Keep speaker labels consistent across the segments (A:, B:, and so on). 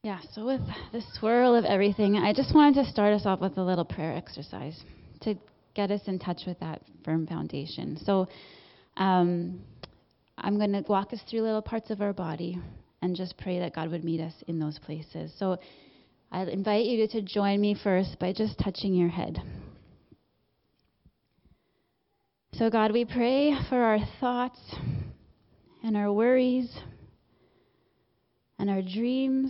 A: Yeah, so with the swirl of everything, I just wanted to start us off with a little prayer exercise to get us in touch with that firm foundation. So I'm going to walk us through little parts of our body and just pray that God would meet us in those places. So I invite you to join me first by just touching your head. So God, we pray for our thoughts and our worries and our dreams,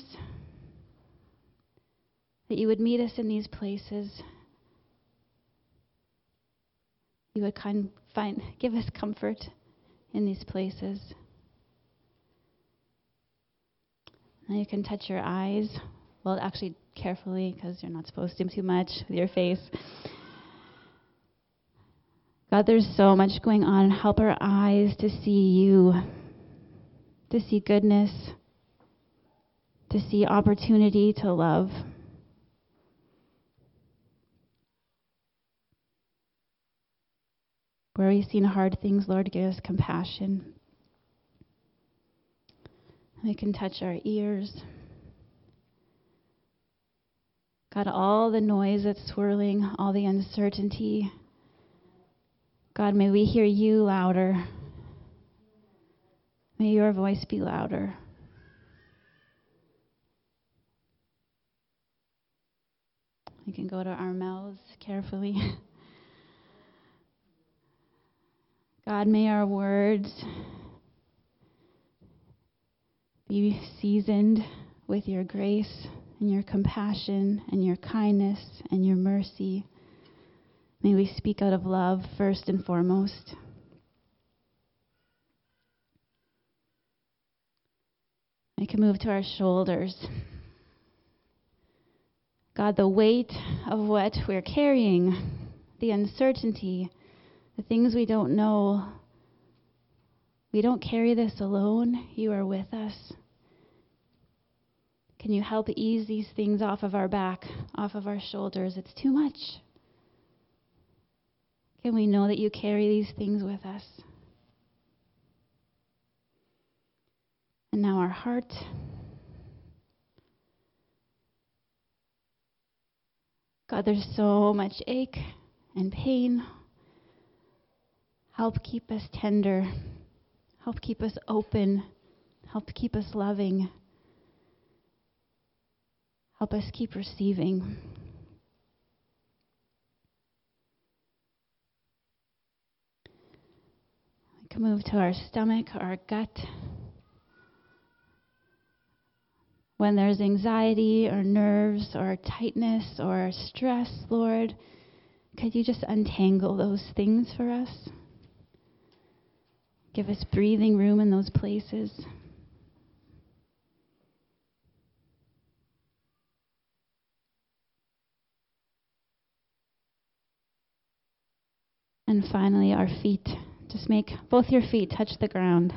A: that you would meet us in these places. You would give us comfort in these places. Now you can touch your eyes. Well, actually, carefully, because you're not supposed to too much with your face. God, there's so much going on. Help our eyes to see you, to see goodness, to see opportunity to love. Where we've seen hard things, Lord, give us compassion. We can touch our ears. God, all the noise that's swirling, all the uncertainty. God, may we hear you louder. May your voice be louder. We can go to our mouths carefully. God, may our words be seasoned with your grace and your compassion and your kindness and your mercy. May we speak out of love first and foremost. We can move to our shoulders. God, the weight of what we're carrying, the uncertainty, the things we don't know, we don't carry this alone. You are with us. Can you help ease these things off of our back, off of our shoulders? It's too much. Can we know that you carry these things with us? And now our heart. God, there's so much ache and pain. Help keep us tender. Help keep us open. Help keep us loving. Help us keep receiving. We can move to our stomach, our gut. When there's anxiety or nerves or tightness or stress, Lord, could you just untangle those things for us? Give us breathing room in those places. And finally, our feet. Just make both your feet touch the ground.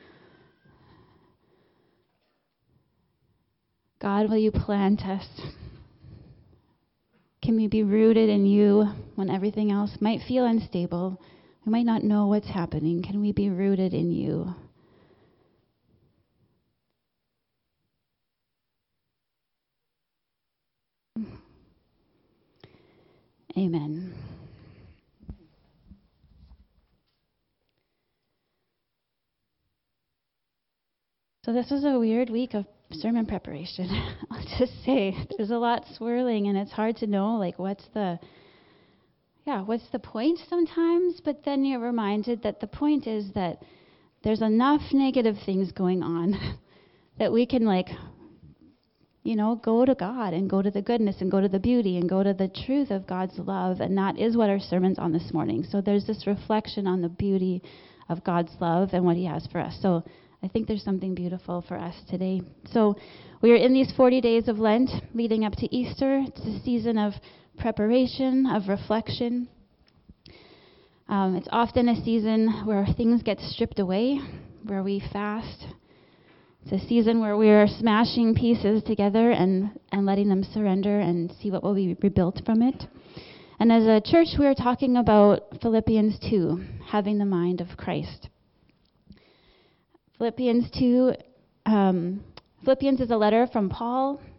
A: God, will you plant us? Can we be rooted in you when everything else might feel unstable? We might not know what's happening. Can we be rooted in you? Amen. So this was a weird week of sermon preparation. I'll just say there's a lot swirling and it's hard to know what's the point sometimes, but then you're reminded that the point is that there's enough negative things going on that we can go to God and go to the goodness and go to the beauty and go to the truth of God's love, and that is what our sermon's on this morning. So there's this reflection on the beauty of God's love and what he has for us. So I think there's something beautiful for us today. So we are in these 40 days of Lent leading up to Easter. It's a season of preparation, of reflection. It's often a season where things get stripped away, where we fast. It's a season where we are smashing pieces together and letting them surrender and see what will be rebuilt from it. And as a church, we are talking about Philippians 2, having the mind of Christ. Philippians is a letter from Paul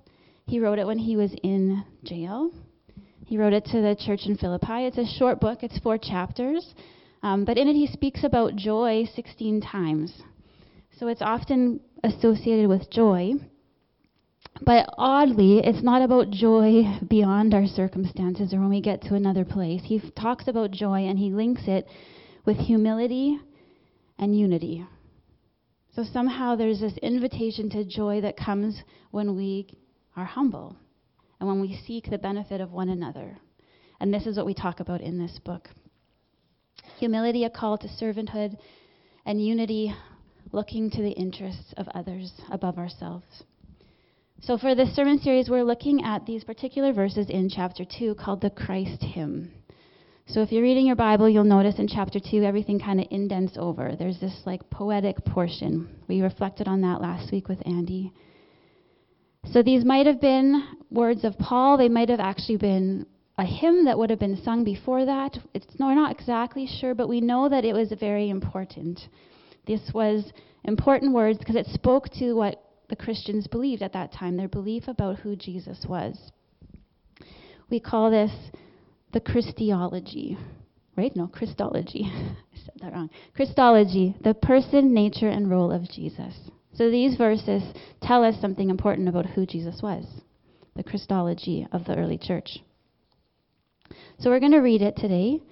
A: He wrote it when he was in jail. He wrote it to the church in Philippi. It's a short book. It's 4 chapters. But in it, he speaks about joy 16 times. So it's often associated with joy. But oddly, it's not about joy beyond our circumstances or when we get to another place. He talks about joy and he links it with humility and unity. So somehow there's this invitation to joy that comes when we are humble and when we seek the benefit of one another. And this is what we talk about in this book. Humility, a call to servanthood, and unity, looking to the interests of others above ourselves. So for this sermon series, we're looking at these particular verses in chapter 2 called the Christ hymn. So if you're reading your Bible, you'll notice in chapter 2, everything kind of indents over. There's this like poetic portion. We reflected on that last week with Andy. So these might have been words of Paul. They might have actually been a hymn that would have been sung before that. We're not exactly sure, but we know that it was very important. This was important words because it spoke to what the Christians believed at that time, their belief about who Jesus was. We call this the Christology, right? No, Christology. I said that wrong. Christology, the person, nature, and role of Jesus. So these verses tell us something important about who Jesus was, the Christology of the early church. So we're going to read it today.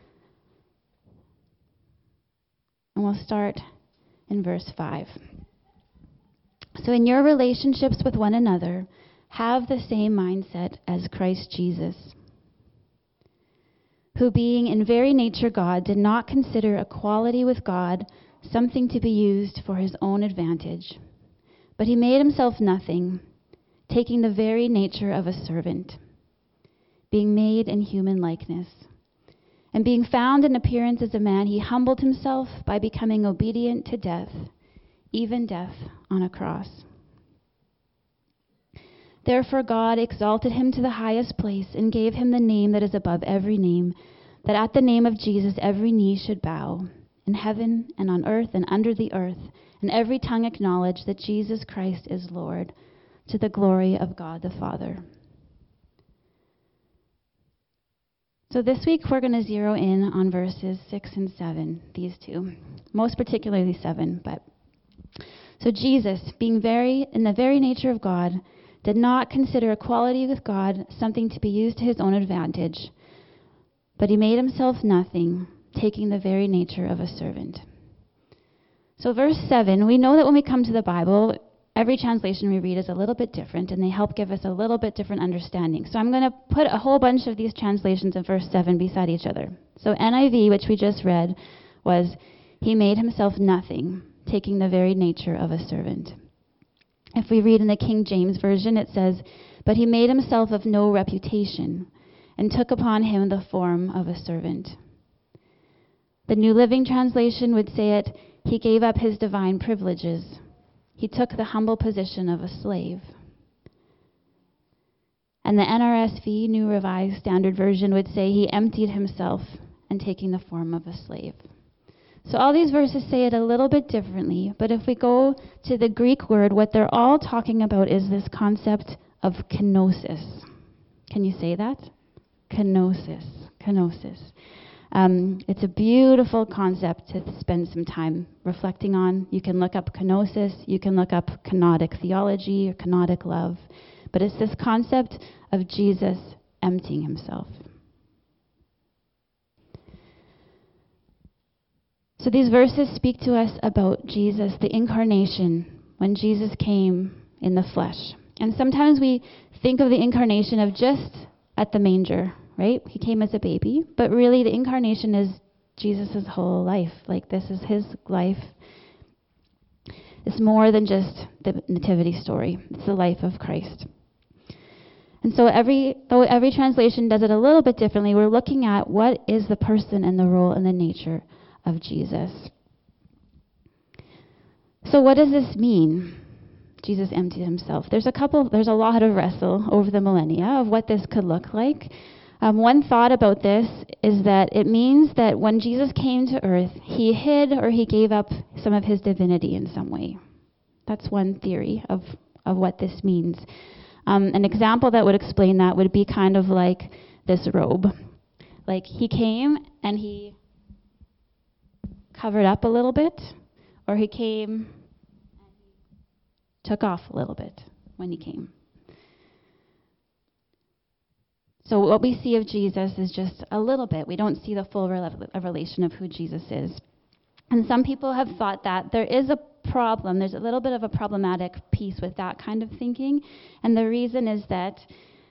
A: And we'll start in verse 5. So in your relationships with one another, have the same mindset as Christ Jesus, who being in very nature God, did not consider equality with God something to be used for his own advantage, but he made himself nothing, taking the very nature of a servant, being made in human likeness. And being found in appearance as a man, he humbled himself by becoming obedient to death, even death on a cross. Therefore God exalted him to the highest place and gave him the name that is above every name, that at the name of Jesus every knee should bow, in heaven and on earth and under the earth, and every tongue acknowledge that Jesus Christ is Lord, to the glory of God the Father. So this week we're going to zero in on verses 6 and 7, these two, most particularly 7, but so Jesus, being in the very nature of God, did not consider equality with God something to be used to his own advantage, but he made himself nothing, taking the very nature of a servant. So verse 7, we know that when we come to the Bible, every translation we read is a little bit different, and they help give us a little bit different understanding. So I'm going to put a whole bunch of these translations of verse 7 beside each other. So NIV, which we just read, was, he made himself nothing, taking the very nature of a servant. If we read in the King James Version, it says, but he made himself of no reputation and took upon him the form of a servant. The New Living Translation would say it, he gave up his divine privileges. He took the humble position of a slave. And the NRSV, New Revised Standard Version, would say he emptied himself and taking the form of a slave. So all these verses say it a little bit differently, but if we go to the Greek word, what they're all talking about is this concept of kenosis. Can you say that? Kenosis. Kenosis. It's a beautiful concept to spend some time reflecting on. You can look up kenosis, you can look up kenotic theology or kenotic love, but it's this concept of Jesus emptying himself. So these verses speak to us about Jesus, the incarnation, when Jesus came in the flesh. And sometimes we think of the incarnation of just at the manger, right? He came as a baby, but really the incarnation is Jesus' whole life. Like this is his life. It's more than just the nativity story. It's the life of Christ. And so though every translation does it a little bit differently, we're looking at what is the person and the role and the nature of Jesus. So what does this mean? Jesus emptied himself. There's a lot of wrestle over the millennia of what this could look like. One thought about this is that it means that when Jesus came to earth, he hid or he gave up some of his divinity in some way. That's one theory of what this means. An example that would explain that would be kind of like this robe. Like he came and he covered up a little bit, or he came and he took off a little bit when he came. So what we see of Jesus is just a little bit. We don't see the full revelation of who Jesus is. And some people have thought that there is a problem. There's a little bit of a problematic piece with that kind of thinking. And the reason is that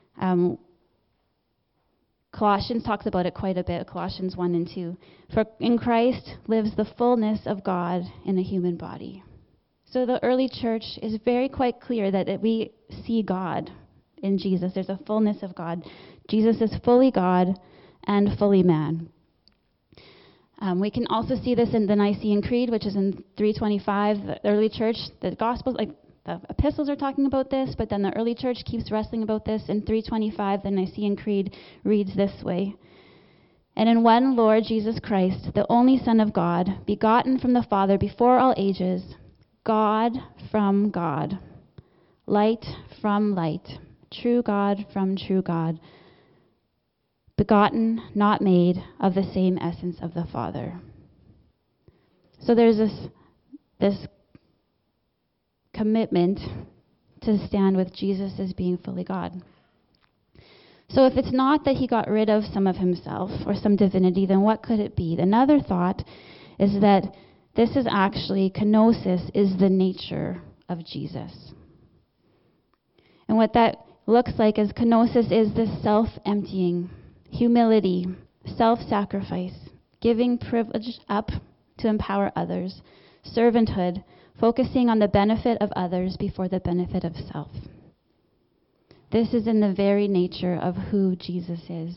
A: Colossians talks about it quite a bit, Colossians 1 and 2. For in Christ lives the fullness of God in a human body. So the early church is very quite clear that we see God in Jesus. There's a fullness of God. Jesus is fully God and fully man. We can also see this in the Nicene Creed, which is in 325. The early church, the Gospels, like the epistles are talking about this, but then the early church keeps wrestling about this. In 325, the Nicene Creed reads this way: And in one Lord Jesus Christ, the only Son of God, begotten from the Father before all ages, God from God, light from light, true God from true God, begotten, not made, of the same essence of the Father. So there's this commitment to stand with Jesus as being fully God. So if it's not that he got rid of some of himself or some divinity, then what could it be? Another thought is that this is actually, kenosis is the nature of Jesus. And what that looks like is kenosis is this self-emptying, humility, self-sacrifice, giving privilege up to empower others, servanthood, focusing on the benefit of others before the benefit of self. This is in the very nature of who Jesus is.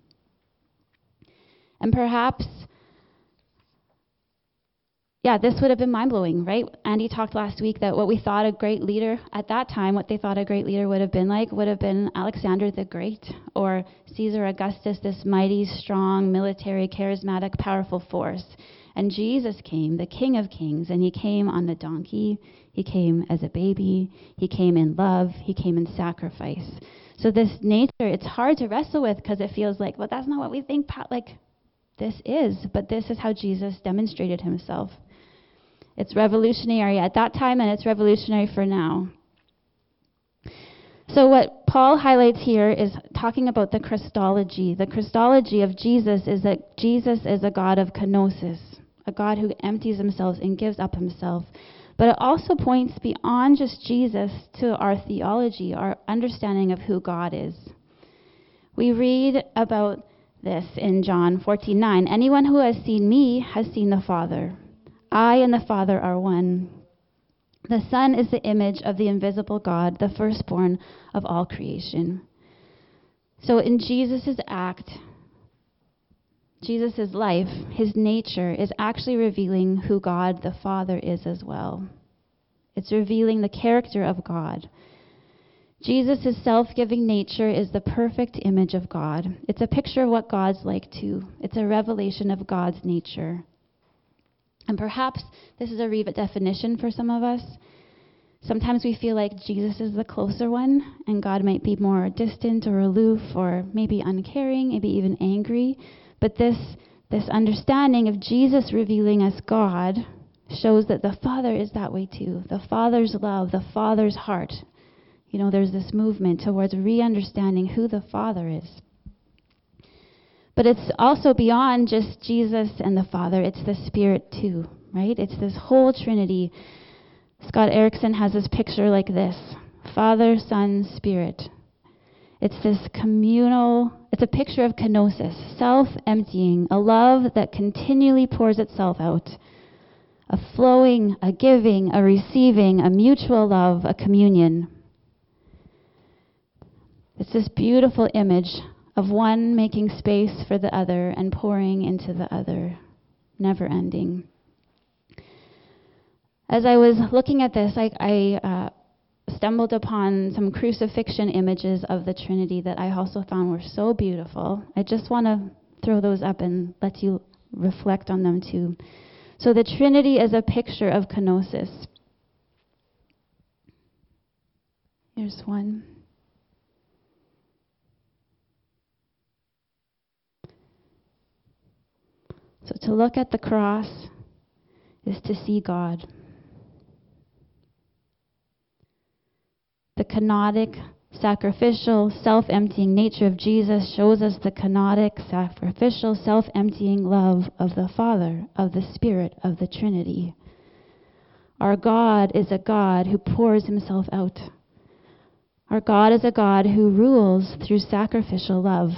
A: And perhaps, this would have been mind-blowing, right? Andy talked last week that what we thought a great leader, at that time, what they thought a great leader would have been like, would have been Alexander the Great or Caesar Augustus, this mighty, strong, military, charismatic, powerful force. And Jesus came, the King of Kings, and he came on the donkey. He came as a baby. He came in love. He came in sacrifice. So this nature, it's hard to wrestle with because it feels like, well, that's not what we think, this is. But this is how Jesus demonstrated himself. It's revolutionary at that time, and it's revolutionary for now. So what Paul highlights here is talking about the Christology. The Christology of Jesus is that Jesus is a God of kenosis, a God who empties himself and gives up himself. But it also points beyond just Jesus to our theology, our understanding of who God is. We read about this in John 14:9. Anyone who has seen me has seen the Father. I and the Father are one. The Son is the image of the invisible God, the firstborn of all creation. So in Jesus' act, Jesus' life, his nature, is actually revealing who God the Father is as well. It's revealing the character of God. Jesus' self-giving nature is the perfect image of God. It's a picture of what God's like too. It's a revelation of God's nature. And perhaps this is a redefinition for some of us. Sometimes we feel like Jesus is the closer one, and God might be more distant or aloof or maybe uncaring, maybe even angry. But this understanding of Jesus revealing us God shows that the Father is that way too. The Father's love, the Father's heart. There's this movement towards re-understanding who the Father is. But it's also beyond just Jesus and the Father. It's the Spirit too, right? It's this whole Trinity. Scott Erickson has this picture like this: Father, Son, Spirit. It's this communal, it's a picture of kenosis, self-emptying, a love that continually pours itself out. A flowing, a giving, a receiving, a mutual love, a communion. It's this beautiful image of one making space for the other and pouring into the other, never ending. As I was looking at this, I stumbled upon some crucifixion images of the Trinity that I also found were so beautiful. I just want to throw those up and let you reflect on them too. So the Trinity is a picture of kenosis. Here's one. To look at the cross is to see God. The kenotic, sacrificial, self-emptying nature of Jesus shows us the kenotic, sacrificial, self-emptying love of the Father, of the Spirit, of the Trinity. Our God is a God who pours himself out. Our God is a God who rules through sacrificial love.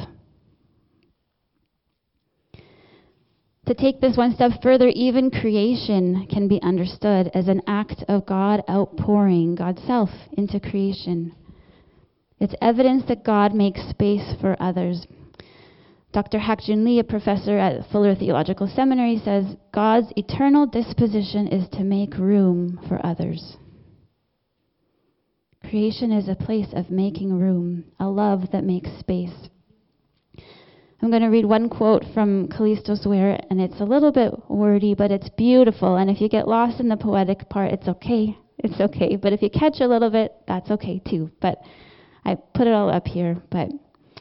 A: To take this one step further, even creation can be understood as an act of God outpouring God's self into creation. It's evidence that God makes space for others. Dr. Hak-Jun Lee, a professor at Fuller Theological Seminary, says, God's eternal disposition is to make room for others. Creation is a place of making room, a love that makes space. I'm going to read one quote from Callistos Ware, and it's a little bit wordy, but it's beautiful. And if you get lost in the poetic part, it's okay. It's okay. But if you catch a little bit, that's okay too. But I put it all up here. But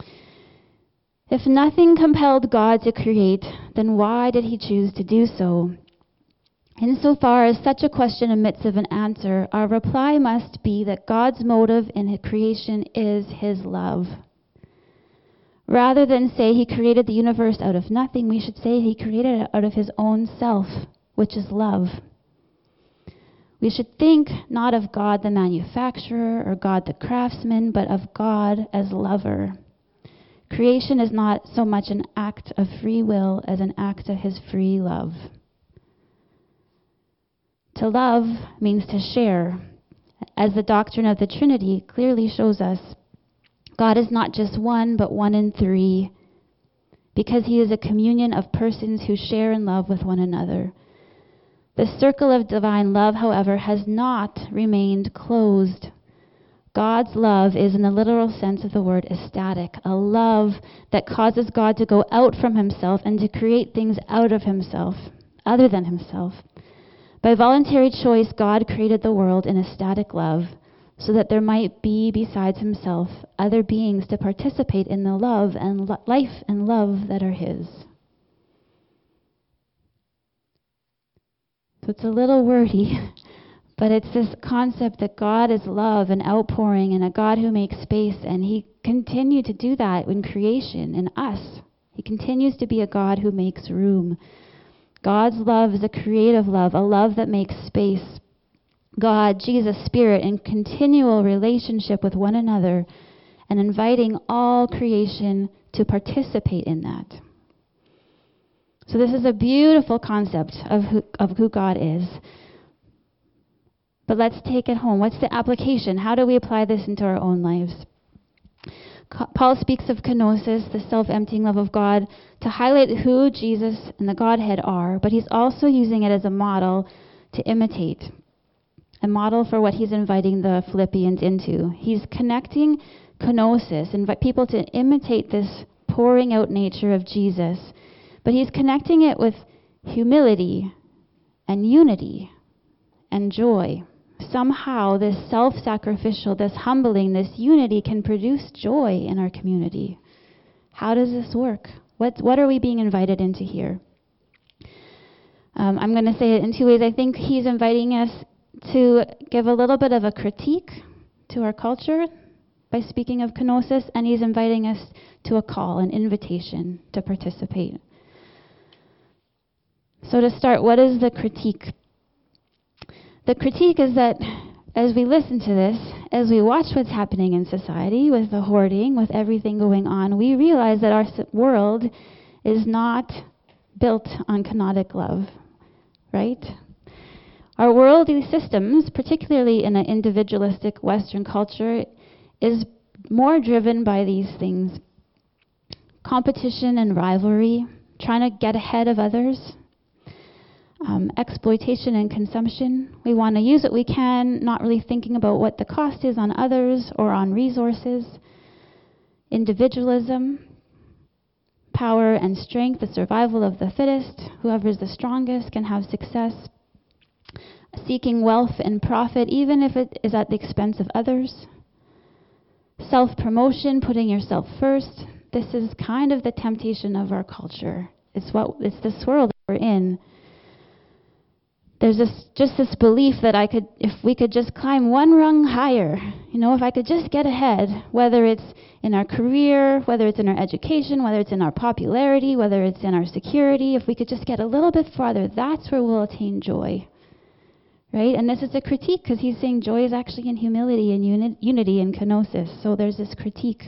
A: if nothing compelled God to create, then why did he choose to do so? Insofar as such a question admits of an answer, our reply must be that God's motive in his creation is his love. Rather than say he created the universe out of nothing, we should say he created it out of his own self, which is love. We should think not of God the manufacturer or God the craftsman, but of God as lover. Creation is not so much an act of free will as an act of his free love. To love means to share. As the doctrine of the Trinity clearly shows us, God is not just one, but one in three, because he is a communion of persons who share in love with one another. The circle of divine love, however, has not remained closed. God's love is, in the literal sense of the word, ecstatic, a love that causes God to go out from himself and to create things out of himself, other than himself. By voluntary choice, God created the world in ecstatic love, so that there might be, besides himself, other beings to participate in the love and life and love that are his. So it's a little wordy, but it's this concept that God is love and outpouring and a God who makes space, and he continued to do that in creation, in us. He continues to be a God who makes room. God's love is a creative love, a love that makes space. God, Jesus, Spirit, in continual relationship with one another and inviting all creation to participate in that. So this is a beautiful concept of who God is. But let's take it home. What's the application? How do we apply this into our own lives? Paul speaks of kenosis, the self-emptying love of God, to highlight who Jesus and the Godhead are, but he's also using it as a model to imitate. A model for what he's inviting the Philippians into. He's connecting kenosis, invite people to imitate this pouring out nature of Jesus, but he's connecting it with humility and unity and joy. Somehow this self-sacrificial, this humbling, this unity can produce joy in our community. How does this work? What are we being invited into here? I'm going to say it in two ways. I think he's inviting us to give a little bit of a critique to our culture by speaking of kenosis, and he's inviting us to a call, an invitation to participate. So to start, what is the critique? The critique is that as we listen to this, as we watch what's happening in society with the hoarding, with everything going on, we realize that our world is not built on kenotic love, right? Our worldly systems, particularly in an individualistic Western culture, is more driven by these things. Competition and rivalry, trying to get ahead of others, exploitation and consumption. We want to use what we can, not really thinking about what the cost is on others or on resources. Individualism, power and strength, the survival of the fittest. Whoever is the strongest can have success. Seeking wealth and profit, even if it is at the expense of others. Self-promotion, putting yourself first. This is kind of the temptation of our culture. It's this world we're in, there's just this belief that if we could just climb one rung higher, if I could just get ahead, whether it's in our career, whether it's in our education, whether it's in our popularity, whether it's in our security, if we could just get a little bit farther, that's where we'll attain joy. Right? And this is a critique because he's saying joy is actually in humility and unity and kenosis. So there's this critique.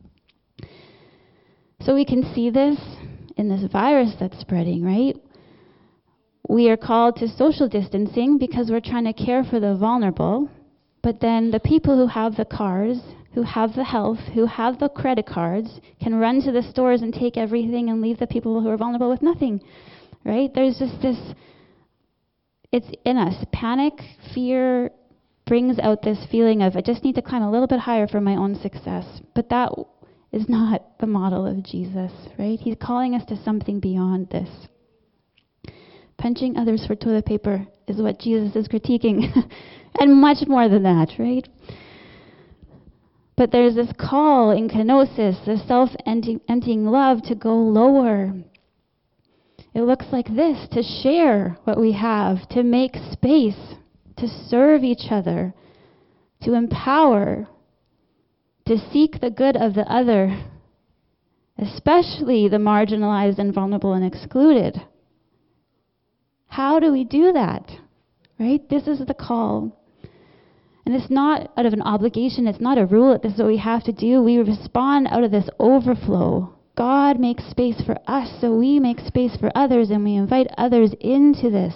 A: So we can see this in this virus that's spreading, right? We are called to social distancing because we're trying to care for the vulnerable. But then the people who have the cars, who have the health, who have the credit cards, can run to the stores and take everything and leave the people who are vulnerable with nothing. Right? There's just this, it's in us. Panic, fear brings out this feeling of, I just need to climb a little bit higher for my own success. But that is not the model of Jesus, right? He's calling us to something beyond this. Punching others for toilet paper is what Jesus is critiquing, and much more than that, right? But there's this call in kenosis, the self-emptying love, to go lower. It looks like this, to share what we have, to make space, to serve each other, to empower, to seek the good of the other, especially the marginalized and vulnerable and excluded. How do we do that? Right? This is the call. And it's not out of an obligation. It's not a rule that this is what we have to do. We respond out of this overflow. God makes space for us, so we make space for others, and we invite others into this.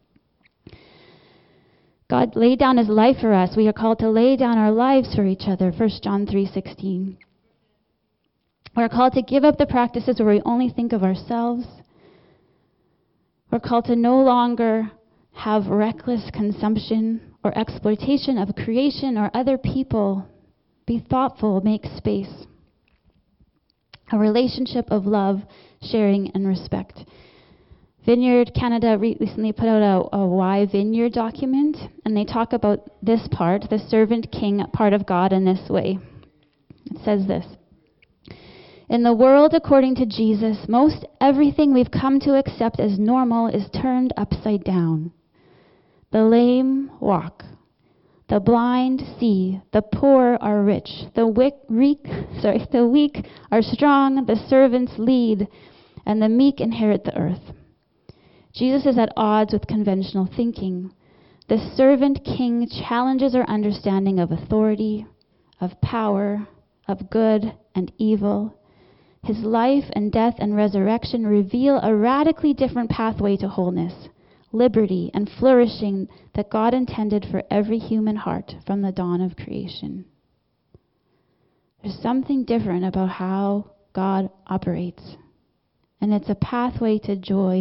A: God laid down his life for us. We are called to lay down our lives for each other. 1 John 3:16. We're called to give up the practices where we only think of ourselves. We're called to no longer have reckless consumption or exploitation of creation or other people. Be thoughtful, make space. A relationship of love, sharing, and respect. Vineyard Canada recently put out a Why Vineyard document, and they talk about this part, the servant king part of God, in this way. It says this: in the world according to Jesus, most everything we've come to accept as normal is turned upside down. The lame walk. The blind see. The poor are rich. The weak are strong. The servants lead. And the meek inherit the earth. Jesus is at odds with conventional thinking. The servant king challenges our understanding of authority, of power, of good and evil. His life and death and resurrection reveal a radically different pathway to wholeness, liberty, and flourishing that God intended for every human heart from the dawn of creation. There's something different about how God operates, and it's a pathway to joy.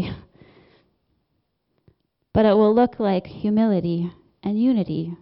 A: But it will look like humility and unity.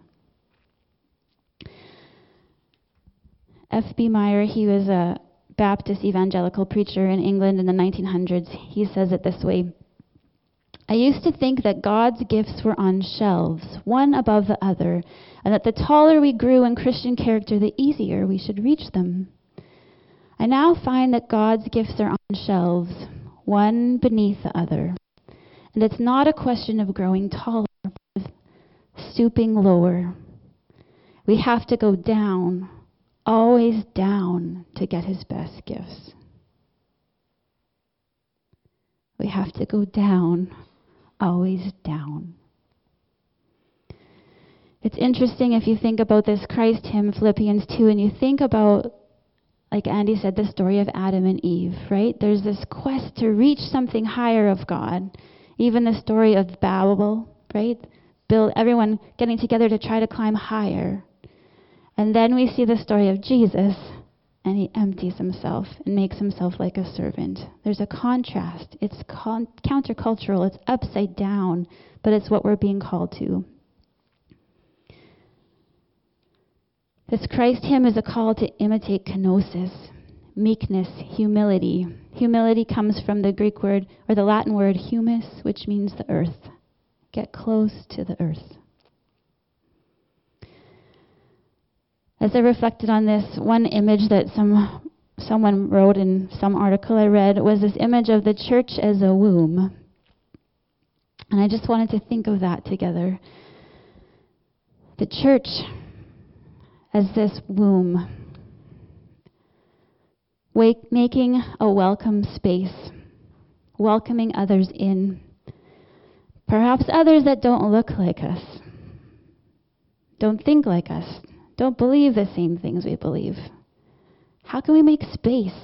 A: F.B. Meyer, he was a Baptist evangelical preacher in England in the 1900s. He says it this way: I used to think that God's gifts were on shelves, one above the other, and that the taller we grew in Christian character, the easier we should reach them. I now find that God's gifts are on shelves, one beneath the other. And it's not a question of growing taller, but of stooping lower. We have to go down, always down, to get his best gifts. We have to go down, always down. It's interesting if you think about this Christ hymn, Philippians 2, and you think about, like Andy said, the story of Adam and Eve, right? There's this quest to reach something higher of God. Even the story of Babel, right? Everyone getting together to try to climb higher. And then we see the story of Jesus, and he empties himself and makes himself like a servant. There's a contrast. It's countercultural. It's upside down, but it's what we're being called to. This Christ hymn is a call to imitate kenosis, meekness, humility. Humility comes from the Greek word, or the Latin word, humus, which means the earth. Get close to the earth. As I reflected on this, one image that someone wrote in some article I read was this image of the church as a womb. And I just wanted to think of that together. The church as this womb, making a welcome space, welcoming others in. Perhaps others that don't look like us, don't think like us, don't believe the same things we believe. How can we make space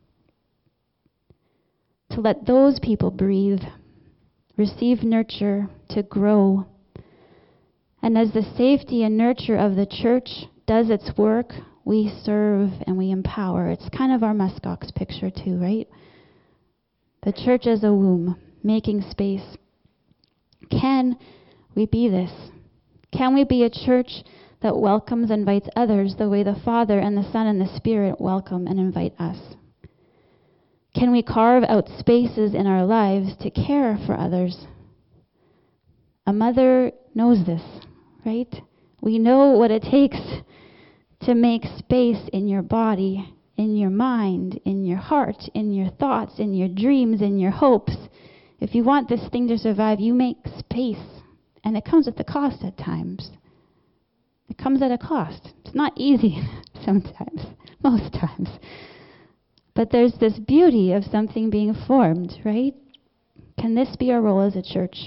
A: to let those people breathe, receive nurture, to grow? And as the safety and nurture of the church does its work, we serve and we empower. It's kind of our muskox picture too, right? The church as a womb, making space. Can we be this? Can we be a church that welcomes and invites others the way the Father and the Son and the Spirit welcome and invite us? Can we carve out spaces in our lives to care for others? A mother knows this, right? We know what it takes to make space in your body, in your mind, in your heart, in your thoughts, in your dreams, in your hopes. If you want this thing to survive, you make space. And it comes at the cost at times. It comes at a cost. It's not easy sometimes, most times. But there's this beauty of something being formed, right? Can this be our role as a church?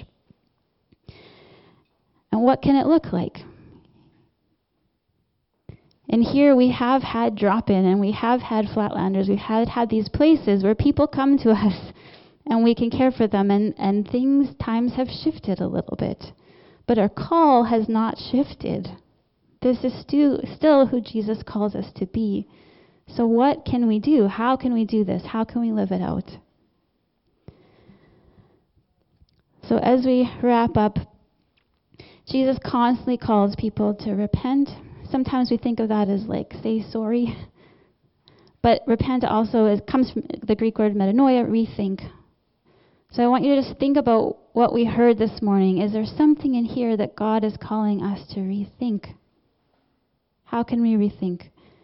A: And what can it look like? And here we have had drop-in, and we have had Flatlanders. We've had these places where people come to us, and we can care for them. And times have shifted a little bit. But our call has not shifted. This is still who Jesus calls us to be. So what can we do? How can we do this? How can we live it out? So as we wrap up, Jesus constantly calls people to repent. Sometimes we think of that as like, say sorry. But repent also comes from the Greek word metanoia, rethink. So I want you to just think about what we heard this morning. Is there something in here that God is calling us to rethink? How can we rethink?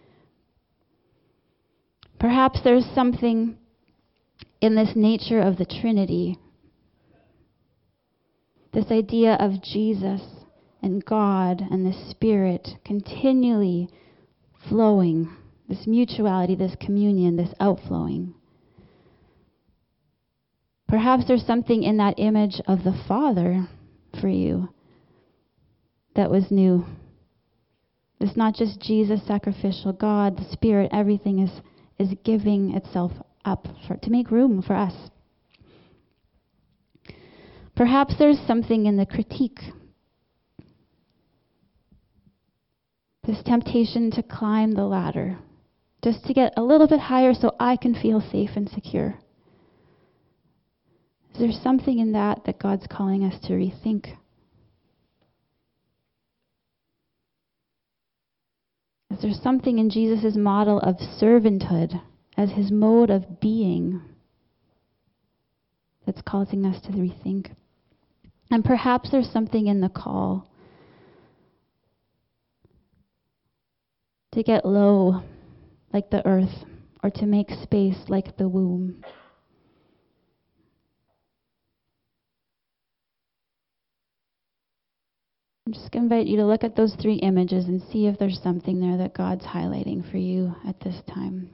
A: Perhaps there's something in this nature of the Trinity. This idea of Jesus and God and the Spirit continually flowing, this mutuality, this communion, this outflowing. Perhaps there's something in that image of the Father for you that was new. It's not just Jesus, sacrificial God, the Spirit, everything is giving itself up to make room for us. Perhaps there's something in the critique. This temptation to climb the ladder, just to get a little bit higher so I can feel safe and secure. Is there something in that God's calling us to rethink? Is there something in Jesus' model of servanthood as his mode of being that's causing us to rethink? And perhaps there's something in the call to get low like the earth, or to make space like the womb. I'm just going to invite you to look at those three images and see if there's something there that God's highlighting for you at this time.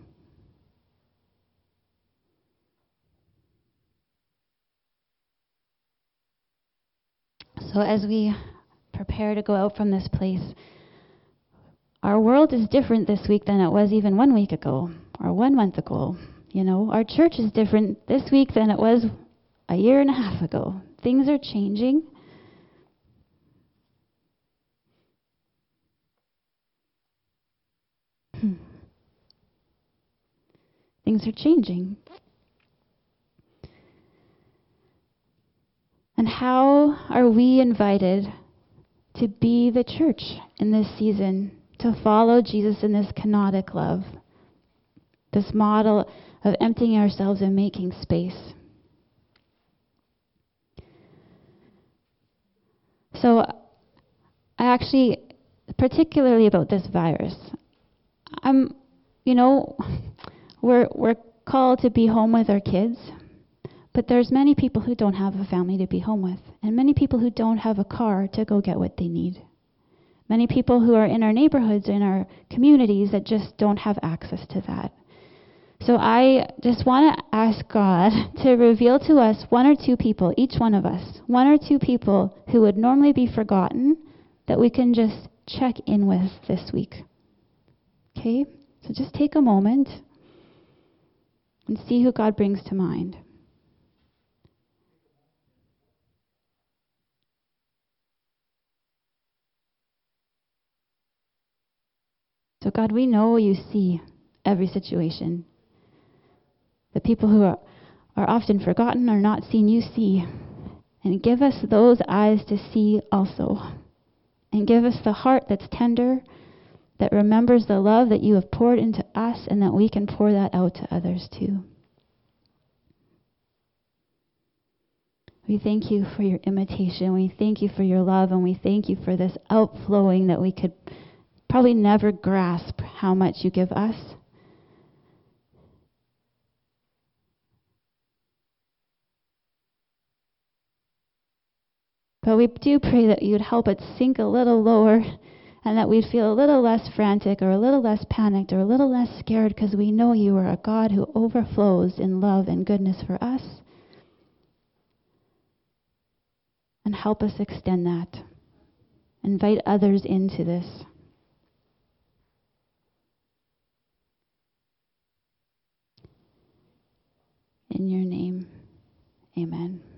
A: So as we prepare to go out from this place, our world is different this week than it was even 1 week ago or 1 month ago. You know, our church is different this week than it was a year and a half ago. Things are changing. Things are changing. And how are we invited to be the church in this season, to follow Jesus in this kenotic love, this model of emptying ourselves and making space? So I actually, particularly about this virus, we're called to be home with our kids, But there's many people who don't have a family to be home with, and many people who don't have a car to go get what they need. Many people who are in our neighborhoods, in our communities, that just don't have access to that. So I just want to ask God to reveal to us one or two people, each one of us, one or two people who would normally be forgotten that we can just check in with this week. Okay? So just take a moment and see who God brings to mind. So God, we know you see every situation. The people who are often forgotten or not seen, you see. And give us those eyes to see also. And give us the heart that's tender, that remembers the love that you have poured into us, and that we can pour that out to others too. We thank you for your imitation. We thank you for your love, and we thank you for this outflowing that we could probably never grasp how much you give us. But we do pray that you would help it sink a little lower, and that we'd feel a little less frantic or a little less panicked or a little less scared, because we know you are a God who overflows in love and goodness for us. And help us extend that. Invite others into this. In your name, amen.